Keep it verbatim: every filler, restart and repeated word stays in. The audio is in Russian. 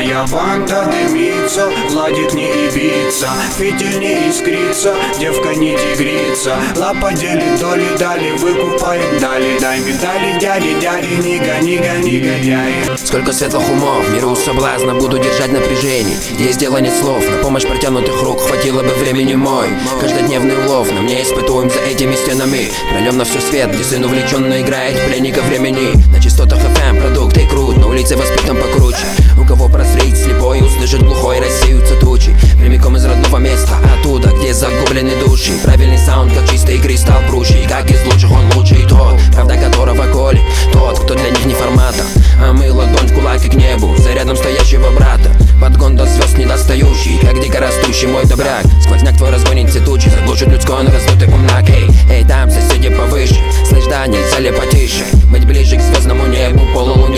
Моя банда дымится, ладит не ибица, фитиль не искрится, девка не тигрица. Лапа делит доли, дали, выкупает дали. Дай медали, дяди, дяди, нига, нига, негодяи. Сколько светлых умов, миру соблазна, буду держать напряжение. Есть дело нет слов, на помощь протянутых рук хватило бы времени мой. Каждодневный улов, на мне испытуем за этими стенами. Прольем на все свет, где сын увлеченно играет пленника времени. На частотах эф эм продукты крут, на улице воспитан покруче. У кого прозреть слепой, услышит глухой, рассеются тучи. Прямиком из родного места, оттуда, где загублены души. Правильный саунд, как чистый кристалл прущий. Как из лучших он лучший тот, правда которого колет тот, кто для них не формата. А мы ладонь в кулак и к небу, за рядом стоящего брата. Подгон до звезд недостающий, как дикорастущий мой добряк. Сквозняк твой разгонит все тучи, заглушит людской, но раздутый помнак. Эй, эй, там соседи повыше, слышь, да, нельзя ли потише? Быть ближе к звездному небу, полулуне